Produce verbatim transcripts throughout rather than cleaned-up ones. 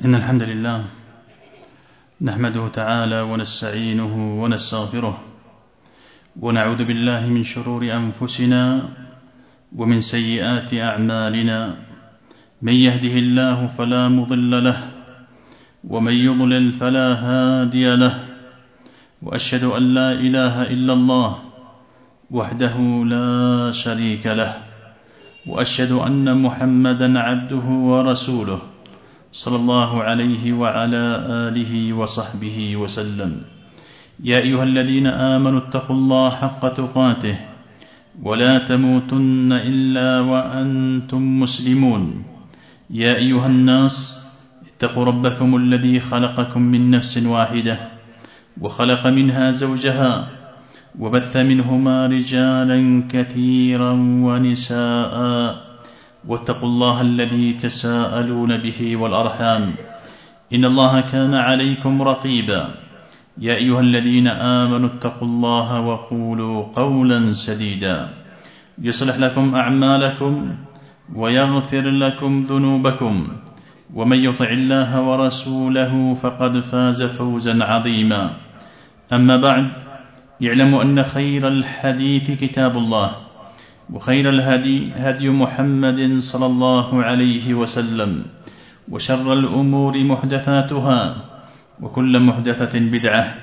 إن الحمد لله نحمده تعالى ونستعينه ونستغفره ونعوذ بالله من شرور أنفسنا ومن سيئات أعمالنا. من يهده الله فلا مضل له ومن يضلل فلا هادي له، وأشهد أن لا إله إلا الله وحده لا شريك له، وأشهد أن محمدا عبده ورسوله صلى الله عليه وعلى آله وصحبه وسلم. يا أيها الذين آمنوا اتقوا الله حق تقاته ولا تموتن إلا وأنتم مسلمون. يا أيها الناس اتقوا ربكم الذي خلقكم من نفس واحدة وخلق منها زوجها وبث منهما رجالا كثيرا ونساء، واتقوا الله الذي تساءلون به والأرحام إن الله كان عليكم رقيبا. يا أيها الذين آمنوا اتقوا الله وقولوا قولا سديدا يصلح لكم أعمالكم ويغفر لكم ذنوبكم، ومن يطع الله ورسوله فقد فاز فوزا عظيما. أما بعد، يعلم أن خير الحديث كتاب الله، وخير الهدي هدي محمد صلى الله عليه وسلم، وشر الأمور محدثاتها وكل محدثة بدعة.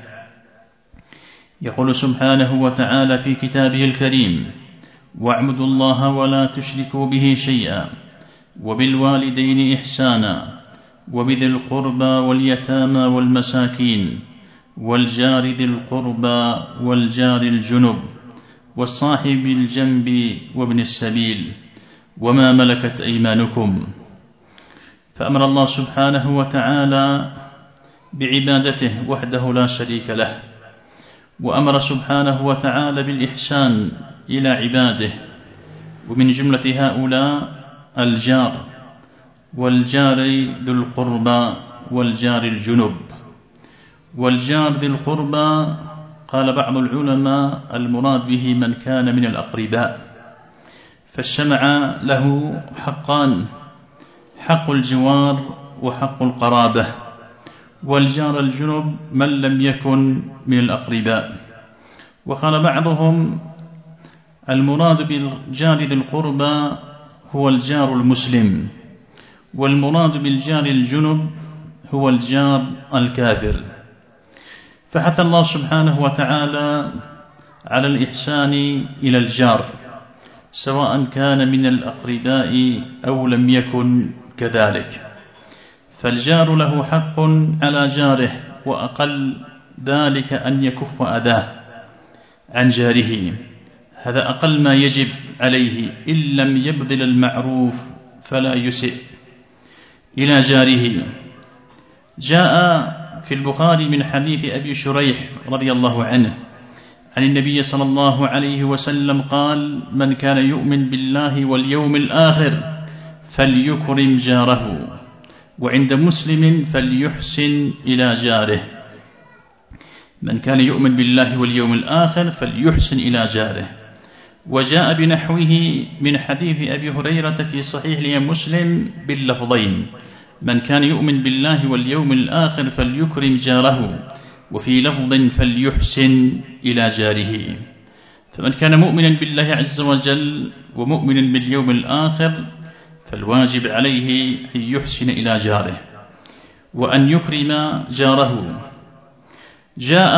يقول سبحانه وتعالى في كتابه الكريم: واعبدوا الله ولا تشركوا به شيئا وبالوالدين إحسانا وبذي القربى واليتامى والمساكين والجار ذي القربى والجار الجنب والصاحب الجنب وابن السبيل وما ملكت أيمانكم. فأمر الله سبحانه وتعالى بعبادته وحده لا شريك له، وأمر سبحانه وتعالى بالإحسان إلى عباده، ومن جملة هؤلاء الجار والجار ذو القربى والجار الجنب. والجار ذي القربى قال بعض العلماء المراد به من كان من الأقرباء، فالشمع له حقان: حق الجوار وحق القرابة. والجار الجنب من لم يكن من الأقرباء. وقال بعضهم المراد بالجار ذي القربى هو الجار المسلم، والمراد بالجار الجنب هو الجار الكافر. فحث الله سبحانه وتعالى على الإحسان إلى الجار، سواء كان من الأقرباء أو لم يكن كذلك. فالجار له حق على جاره، وأقل ذلك أن يكف أذاه عن جاره، هذا أقل ما يجب عليه، إن لم يبذل المعروف فلا يسئ إلى جاره. جاء في البخاري من حديث أبي شريح رضي الله عنه عن النبي صلى الله عليه وسلم قال: من كان يؤمن بالله واليوم الآخر فليكرم جاره، وعند مسلم فليحسن إلى جاره. من كان يؤمن بالله واليوم الآخر فليحسن إلى جاره. وجاء بنحوه من حديث أبي هريرة في صحيح الإمام مسلم باللفظين: من كان يؤمن بالله واليوم الآخر فليكرم جاره، وفي لفظ فليحسن إلى جاره. فمن كان مؤمنا بالله عز وجل ومؤمنا باليوم الآخر فالواجب عليه أن يحسن إلى جاره وأن يكرم جاره. جاء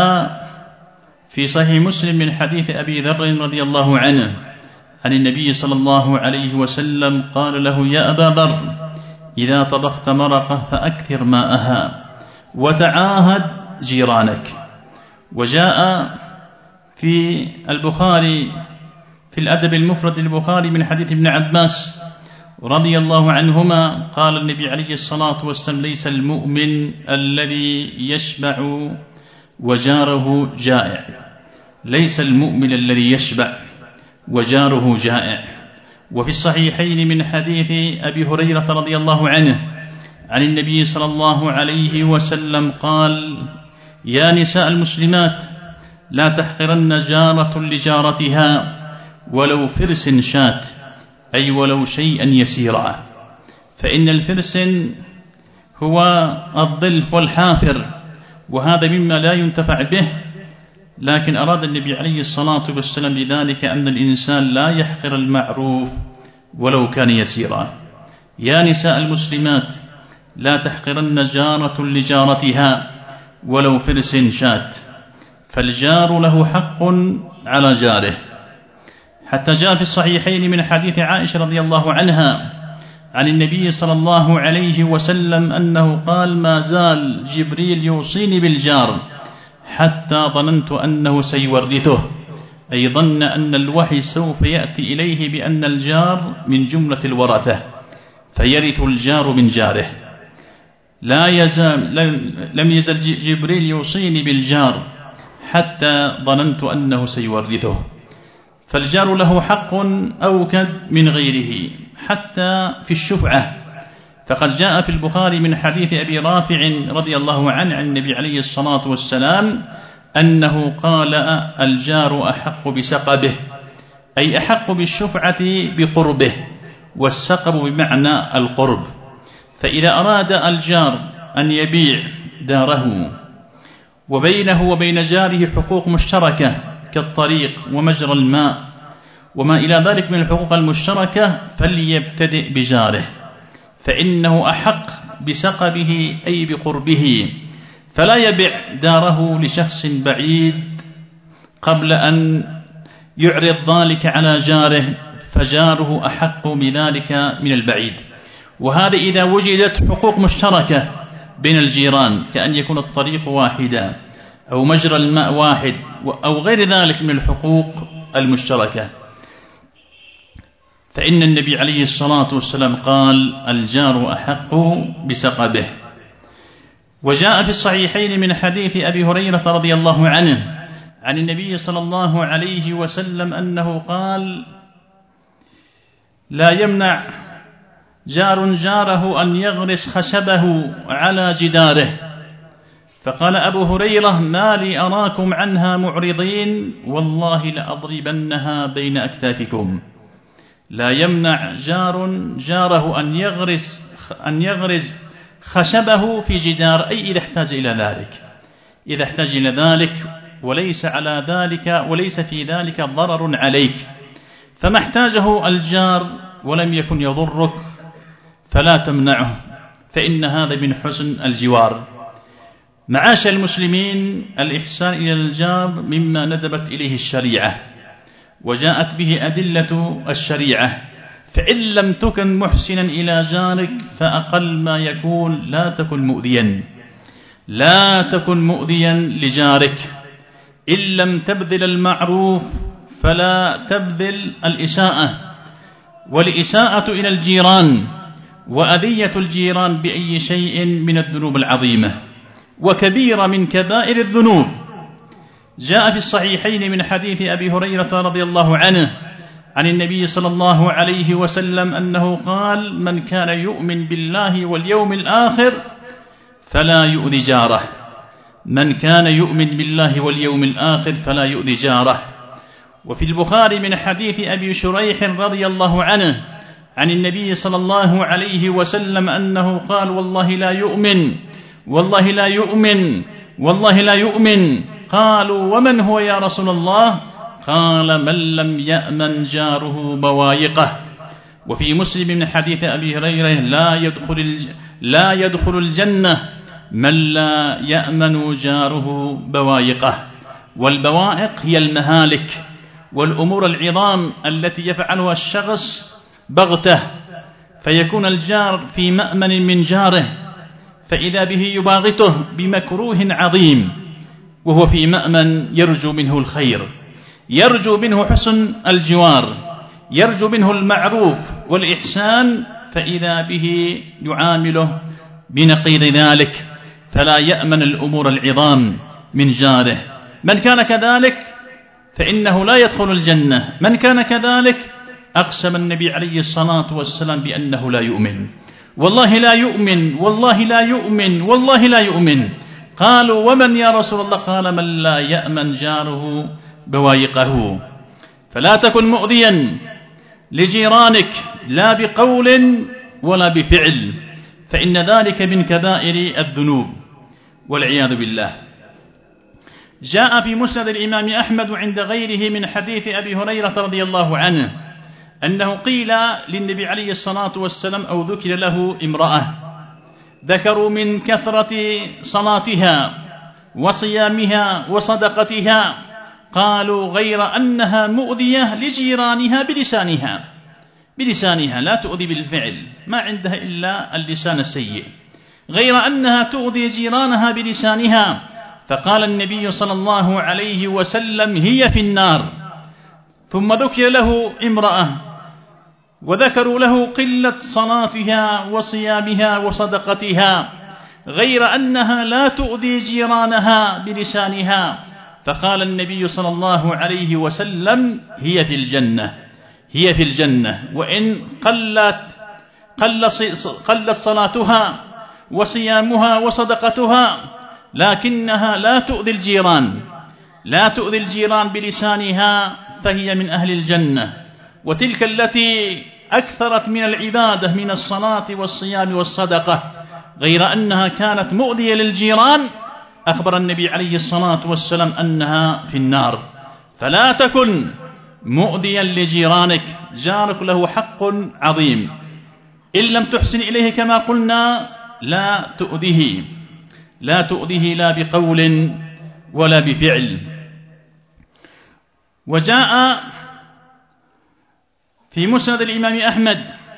في صحيح مسلم من حديث أبي ذر رضي الله عنه عن النبي صلى الله عليه وسلم قال له: يا أبا ذر، إذا طبخت مرقة فأكثر ماءها وتعاهد جيرانك. وجاء في البخاري في الأدب المفرد البخاري من حديث ابن عباس رضي الله عنهما قال النبي عليه الصلاة والسلام: ليس المؤمن الذي يشبع وجاره جائع. ليس المؤمن الذي يشبع وجاره جائع. وفي الصحيحين من حديث أبي هريرة رضي الله عنه عن النبي صلى الله عليه وسلم قال: يا نساء المسلمات، لا تحقرن جارة لجارتها ولو فرس شات، أي ولو شيئا يسيرا، فإن الفرس هو الضلف والحافر، وهذا مما لا ينتفع به. لكن أراد النبي عليه الصلاة والسلام بذلك أن الإنسان لا يحقر المعروف ولو كان يسيرا. يا نساء المسلمات، لا تحقرن جارة لجارتها ولو فرس شات، فالجار له حق على جاره. حتى جاء في الصحيحين من حديث عائشة رضي الله عنها عن النبي صلى الله عليه وسلم أنه قال: ما زال جبريل يوصيني بالجار حتى ظننت أنه سيورثه، أي ظن أن الوحي سوف يأتي إليه بأن الجار من جملة الورثة فيرث الجار من جاره. لا يزال لم يزل جبريل يوصيني بالجار حتى ظننت أنه سيورثه. فالجار له حق أوكد من غيره حتى في الشفعة، فقد جاء في البخاري من حديث أبي رافع رضي الله عنه عن النبي عليه الصلاة والسلام أنه قال: الجار أحق بسقبه، أي أحق بالشفعة بقربه، والسقب بمعنى القرب. فإذا أراد الجار أن يبيع داره وبينه وبين جاره حقوق مشتركة كالطريق ومجرى الماء وما إلى ذلك من الحقوق المشتركة، فليبتدئ بجاره، فإنه أحق بسقبه أي بقربه، فلا يبيع داره لشخص بعيد قبل أن يعرض ذلك على جاره، فجاره أحق بذلك من البعيد. وهذا إذا وجدت حقوق مشتركة بين الجيران، كأن يكون الطريق واحدا أو مجرى الماء واحد أو غير ذلك من الحقوق المشتركة، فإن النبي عليه الصلاة والسلام قال: الجار أحق بسقبه. وجاء في الصحيحين من حديث أبي هريرة رضي الله عنه عن النبي صلى الله عليه وسلم أنه قال: لا يمنع جار جاره أن يغرس خشبه على جداره. فقال أبو هريرة: ما لي أراكم عنها معرضين، والله لأضربنها بين أكتافكم. لا يمنع جار جاره أن يغرس أن يغرس خشبه في جدار، أي إذا احتاج إلى ذلك، إذا احتاج إلى ذلك وليس على ذلك وليس في ذلك ضرر عليك، فما احتاجه الجار ولم يكن يضرك فلا تمنعه، فإن هذا من حسن الجوار. معاشر المسلمين، الإحسان إلى الجار مما ندبت إليه الشريعة وجاءت به أدلة الشريعة، فإن لم تكن محسنا إلى جارك فأقل ما يكون لا تكن مؤذيا، لا تكن مؤذيا لجارك. إن لم تبذل المعروف فلا تبذل الإساءة، والإساءة إلى الجيران وأذية الجيران بأي شيء من الذنوب العظيمة وكبيرة من كبائر الذنوب. جاء في الصحيحين من حديث أبي هريرة رضي الله عنه عن النبي صلى الله عليه وسلم أنه قال: من كان يؤمن بالله واليوم الآخر فلا يؤذي جاره، من كان يؤمن بالله واليوم الآخر فلا يؤذي جاره. وفي البخاري من حديث أبي شريح رضي الله عنه عن النبي صلى الله عليه وسلم أنه قال: والله لا يؤمن والله لا يؤمن والله لا يؤمن. قالوا: ومن هو يا رسول الله؟ قال: من لم يأمن جاره بوايقه. وفي مسلم من حديث أبي هريرة: لا يدخل لا يدخل الجنة من لا يأمن جاره بوايقه. والبوائق هي المهالك والأمور العظام التي يفعلها الشخص بغته، فيكون الجار في مأمن من جاره، فإذا به يباغته بمكروه عظيم وهو في مأمن يرجو منه الخير، يرجو منه حسن الجوار، يرجو منه المعروف والإحسان، فإذا به يعامله بنقيض ذلك، فلا يأمن الأمور العظام من جاره. من كان كذلك فإنه لا يدخل الجنة، من كان كذلك أقسم النبي عليه الصلاة والسلام بأنه لا يؤمن، والله لا يؤمن والله لا يؤمن والله لا يؤمن. قالوا: ومن يا رسول الله؟ قال: من لا يأمن جاره بوايقه. فلا تكن مؤذيا لجيرانك لا بقول ولا بفعل، فإن ذلك من كبائر الذنوب والعياذ بالله. جاء في مسند الإمام أحمد عند غيره من حديث أبي هريرة رضي الله عنه أنه قيل للنبي عليه الصلاة والسلام أو ذكر له امرأة ذكروا من كثرة صلاتها وصيامها وصدقتها، قالوا غير أنها مؤذية لجيرانها بلسانها بلسانها لا تؤذي بالفعل، ما عندها إلا اللسان السيء، غير أنها تؤذي جيرانها بلسانها. فقال النبي صلى الله عليه وسلم هي في النار. ثم ذكر له امرأة وذكروا له قلة صلاتها وصيامها وصدقتها، غير أنها لا تؤذي جيرانها بلسانها، فقال النبي صلى الله عليه وسلم هي في الجنة هي في الجنة وإن قلت قلت صلاتها وصيامها وصدقتها، لكنها لا تؤذي الجيران لا تؤذي الجيران بلسانها، فهي من أهل الجنة. وتلك التي أكثرت من العبادة من الصلاة والصيام والصدقة، غير أنها كانت مؤذية للجيران، أخبر النبي عليه الصلاة والسلام أنها في النار. فلا تكن مؤذيا لجيرانك، جارك له حق عظيم، إن لم تحسن إليه كما قلنا لا تؤذيه لا تؤذيه لا بقول ولا بفعل. وجاء في مسند الإمام أحمد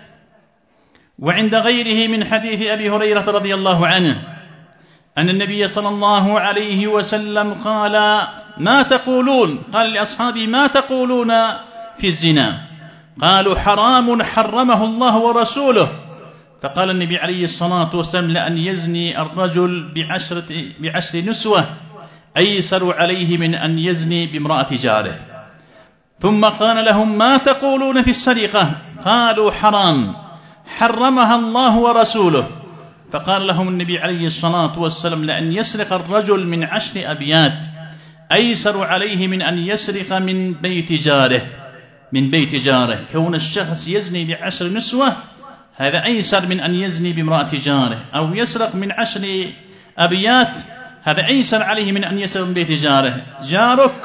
وعند غيره من حديث أبي هريرة رضي الله عنه أن النبي صلى الله عليه وسلم قال ما تقولون قال لأصحابه ما تقولون في الزنا؟ قالوا حرام حرمه الله ورسوله. فقال النبي عليه الصلاة والسلام لأن يزني الرجل بعشرة بعشر نسوة أيسر عليه من أن يزني بامرأة جاره. ثم قال لهم ما تقولون في السرقة؟ قالوا حرام حرمها الله ورسوله. فقال لهم النبي عليه الصلاة والسلام لأن يسرق الرجل من عشر أبيات أيسر عليه من أن يسرق من بيت جاره من بيت جاره كون الشخص يزني بعشر نسوة هذا أيسر من أن يزني بامرأة جاره، أو يسرق من عشر أبيات هذا أيسر عليه من أن يسرق من بيت جاره. جارك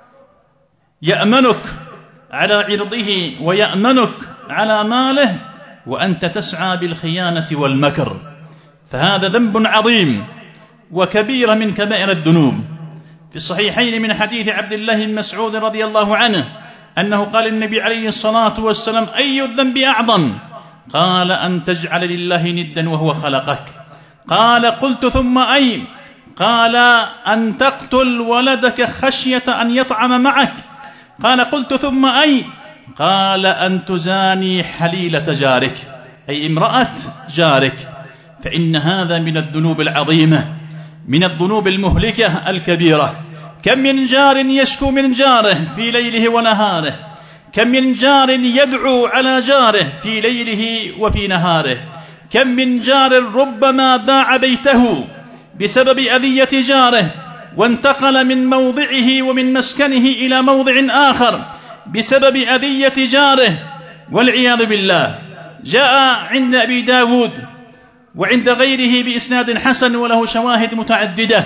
يأمنك على عرضه ويأمنك على ماله، وأنت تسعى بالخيانة والمكر، فهذا ذنب عظيم وكبيرة من كبائر الذنوب. في الصحيحين من حديث عبد الله بن مسعود رضي الله عنه أنه قال النبي عليه الصلاة والسلام أي الذنب أعظم؟ قال أن تجعل لله ندا وهو خلقك. قال قلت ثم أي؟ قال أن تقتل ولدك خشية أن يطعم معك. قال قلت ثم أي؟ قال أن تزاني حليلة جارك أي امرأة جارك. فإن هذا من الذنوب العظيمة، من الذنوب المهلكة الكبيرة. كم من جار يشكو من جاره في ليله ونهاره، كم من جار يدعو على جاره في ليله وفي نهاره، كم من جار ربما باع بيته بسبب أذية جاره وانتقل من موضعه ومن مسكنه إلى موضع آخر بسبب أذية جاره والعياذ بالله. جاء عند أبي داود وعند غيره بإسناد حسن وله شواهد متعددة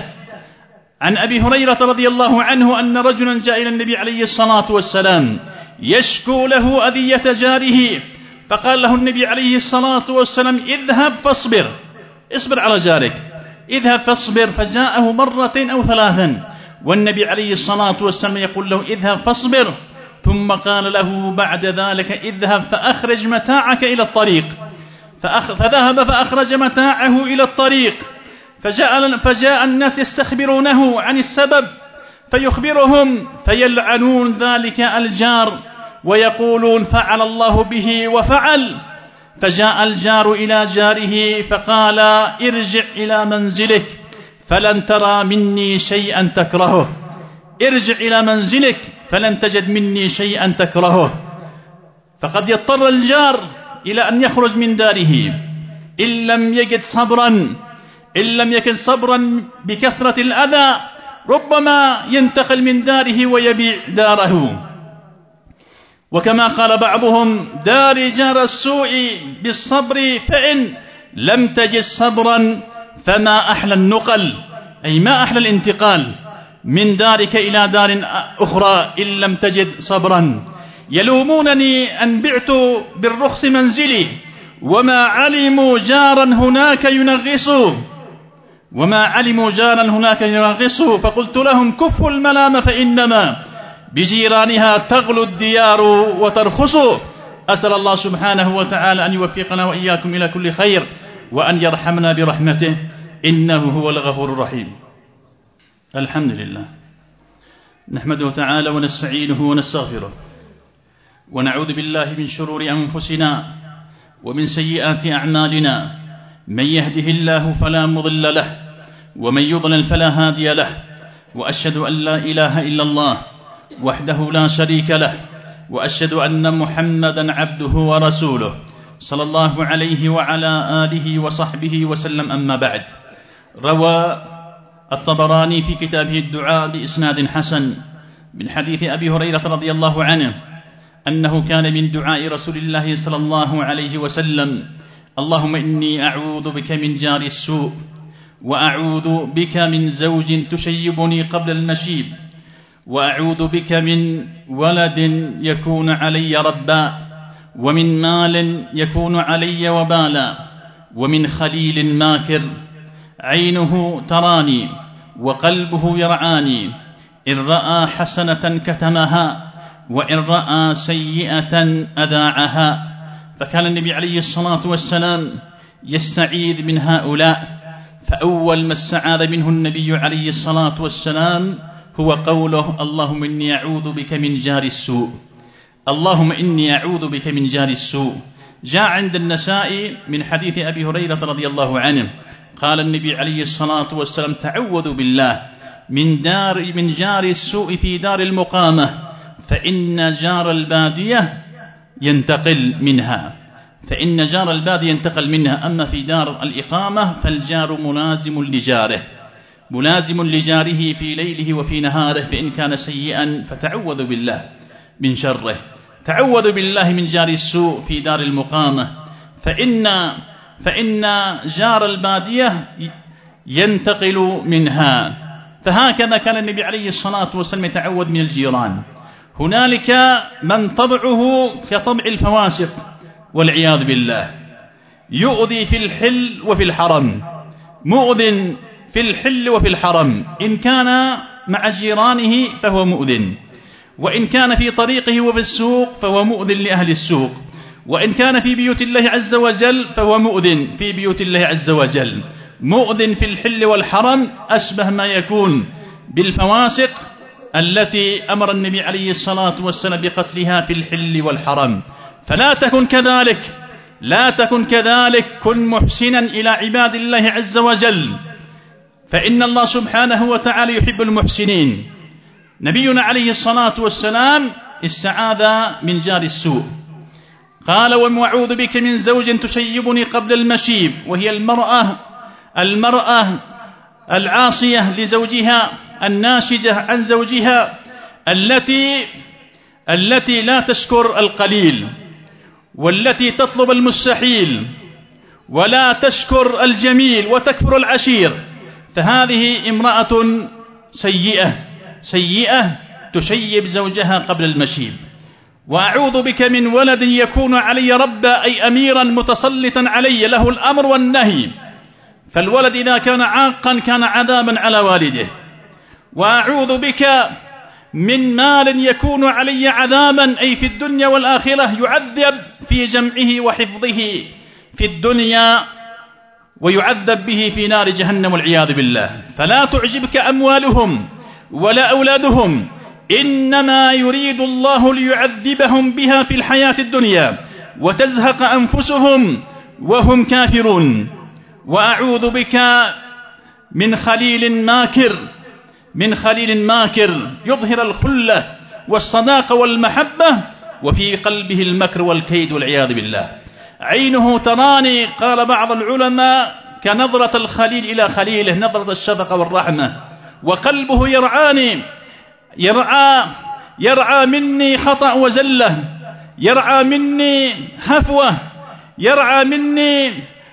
عن أبي هريرة رضي الله عنه أن رجلا جاء إلى النبي عليه الصلاة والسلام يشكو له أذية جاره، فقال له النبي عليه الصلاة والسلام اذهب فاصبر، اصبر على جارك، اذهب فاصبر. فجاءه مرة أو ثلاثا والنبي عليه الصلاة والسلام يقول له اذهب فاصبر، ثم قال له بعد ذلك اذهب فأخرج متاعك إلى الطريق. فذهب فأخرج متاعه إلى الطريق، فجاء, فجاء الناس يستخبرونه عن السبب فيخبرهم فيلعنون ذلك الجار ويقولون فعل الله به وفعل. فجاء الجار إلى جاره فقال ارجع إلى منزلك فلن ترى مني شيئا تكرهه، ارجع إلى منزلك فلن تجد مني شيئا تكرهه. فقد يضطر الجار إلى أن يخرج من داره إن لم يجد صبرا إن لم يكن صبرا بكثرة الأذى، ربما ينتقل من داره ويبيع داره. وكما قال بعضهم دار جار السوء بالصبر فإن لم تجد صبرا فما أحلى النقل، أي ما أحلى الانتقال من دارك إلى دار أخرى إن لم تجد صبرا. يلومونني أن بعت بالرخص منزلي وما علموا جارا هناك ينغص وما علموا جارا هناك ينغص فقلت لهم كفوا الملام فإنما بجيرانها تغلو الديار وترخص. أسأل الله سبحانه وتعالى أن يوفقنا وإياكم إلى كل خير وأن يرحمنا برحمته إنه هو الغفور الرحيم. الحمد لله، نحمده تعالى ونستعينه ونستغفره ونعوذ بالله من شرور أنفسنا ومن سيئات أعمالنا، من يهده الله فلا مضل له ومن يضلل فلا هادي له، وأشهد أن لا إله إلا الله وحده لا شريك له، وأشهد أن محمدا عبده ورسوله صلى الله عليه وعلى آله وصحبه وسلم. أما بعد، روى الطبراني في كتابه الدعاء بإسناد حسن من حديث أبي هريرة رضي الله عنه أنه كان من دعاء رسول الله صلى الله عليه وسلم: اللهم إني أعوذ بك من جار السوء، وأعوذ بك من زوج تشيبني قبل المشيب، وأعوذ بك من ولد يكون علي ربا، ومن مال يكون علي وبالا، ومن خليل ماكر عينه تراني وقلبه يرعاني، إن رأى حسنة كتمها وإن رأى سيئة أذاعها. فكان النبي عليه الصلاة والسلام يستعيذ من هؤلاء، فأول ما استعاذ منه النبي عليه الصلاة والسلام هو قوله: اللهم إني أعوذ بك من جار السوء. اللهم إني أعوذ بك من جار السوء. جاء عند النسائي من حديث أبي هريرة رضي الله عنه قال النبي عليه الصلاة والسلام: تعوذوا بالله من دار من جار السوء في دار المقامة، فإن جار البادية ينتقل منها فإن جار البادية ينتقل منها أما في دار الإقامة فالجار ملازم لجاره ملازم لجاره في ليله وفي نهاره، فإن كان سيئا فتعوذ بالله من شره. تعوذ بالله من جار السوء في دار المقامة، فإن فإن جار البادية ينتقل منها. فهكذا كان النبي عليه الصلاة والسلام يتعوذ من الجيران. هنالك من طبعه كطبع الفواسق والعياذ بالله، يؤذي في الحل وفي الحرم، مؤذن في الحل وفي الحرم. إن كان مع جيرانه فهو مؤذن، وإن كان في طريقه وفي السوق فهو مؤذن لأهل السوق، وإن كان في بيوت الله عز وجل فهو مؤذن في بيوت الله عز وجل. مؤذن في الحل والحرم أشبه ما يكون بالفواسق التي أمر النبي عليه الصلاة والسلام بقتلها في الحل والحرم. فلا تكن كذلك لا تكن كذلك كن محسنا إلى عباد الله عز وجل، فإن الله سبحانه وتعالى يحب المحسنين. نبينا عليه الصلاة والسلام استعاذ من جار السوء، قال: وأعوذ بك من زوج تشيبني قبل المشيب، وهي المرأة المرأة العاصية لزوجها، الناشجة عن زوجها، التي التي لا تشكر القليل، والتي تطلب المستحيل، ولا تشكر الجميل وتكفر العشير. فهذه امرأة سيئة سيئة تشيب زوجها قبل المشيب. وأعوذ بك من ولد يكون علي ربا، أي أميرا متسلطا علي له الأمر والنهي، فالولد إذا كان عاقا كان عذابا على والده. وأعوذ بك من مال يكون علي عذابا، أي في الدنيا والآخرة، يعذب في جمعه وحفظه في الدنيا ويعذب به في نار جهنم والعياذ بالله. فلا تعجبك أموالهم ولا أولادهم، إنما يريد الله ليعذبهم بها في الحياة الدنيا وتزهق أنفسهم وهم كافرون. وأعوذ بك من خليل ماكر من خليل ماكر يظهر الخلة والصداقة والمحبة وفي قلبه المكر والكيد والعياذ بالله. عينه تراني، قال بعض العلماء كنظرة الخليل إلى خليله، نظرة الشفقة والرحمة. وقلبه يرعاني، يرعى يرعى مني خطأ وزلة، يرعى مني هفوة، يرعى مني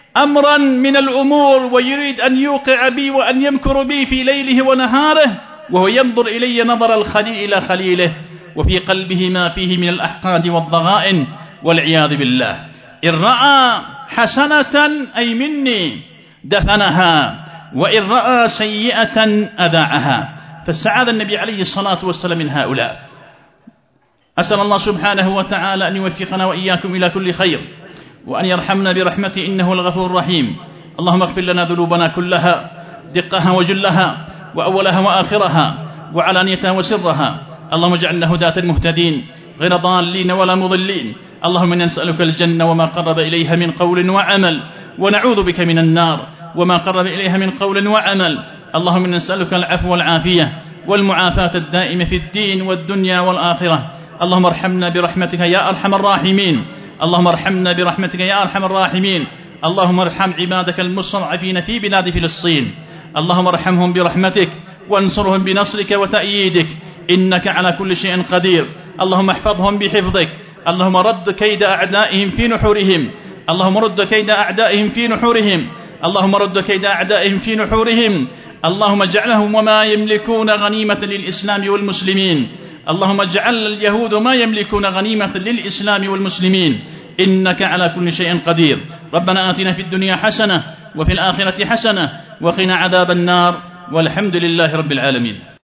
أمرا من الأمور ويريد أن يوقع بي وأن يمكر بي في ليله ونهاره، وهو ينظر إلي نظر الخليل إلى خليله، وفي قلبه ما فيه من الأحقاد والضغائن والعياذ بالله. إن رأى حسنة أي مني دفنها، وإن رأى سيئة أذاعها. فاستعاذ النبي عليه الصلاة والسلام من هؤلاء. أسأل الله سبحانه وتعالى أن يوفقنا وإياكم إلى كل خير، وأن يرحمنا برحمته إنه الغفور الرحيم. اللهم اغفر لنا ذنوبنا كلها، دقها وجلها، وأولها وآخرها، وعلانيتها وسرها. اللهم اجعلنا هداة مهتدين غير ضالين ولا مضلين. اللهم إنا نسألك الجنة وما قرب إليها من قول وعمل، ونعوذ بك من النار وما قرب إليها من قول وعمل. اللهم إنا نسألك العفو والعافية والمعافاة الدائمة في الدين والدنيا والآخرة. اللهم ارحمنا برحمتك يا أرحم الراحمين. اللهم ارحمنا برحمتك يا أرحم الراحمين. اللهم ارحم عبادك المستضعفين في بلاد فلسطين. اللهم ارحمهم برحمتك وانصرهم بنصرك وتأييدك، إنك على كل شيء قدير. اللهم احفظهم بحفظك. اللهم رد كيد أعدائهم في نحورهم. اللهم رد كيد أعدائهم في نحورهم. اللهم رد كيد أعدائهم في نحورهم. اللهم اجعلهم وما يملكون غنيمة للإسلام والمسلمين. اللهم اجعل اليهود ما يملكون غنيمة للإسلام والمسلمين، إنك على كل شيء قدير. ربنا آتنا في الدنيا حسنة وفي الآخرة حسنة وقنا عذاب النار، والحمد لله رب العالمين.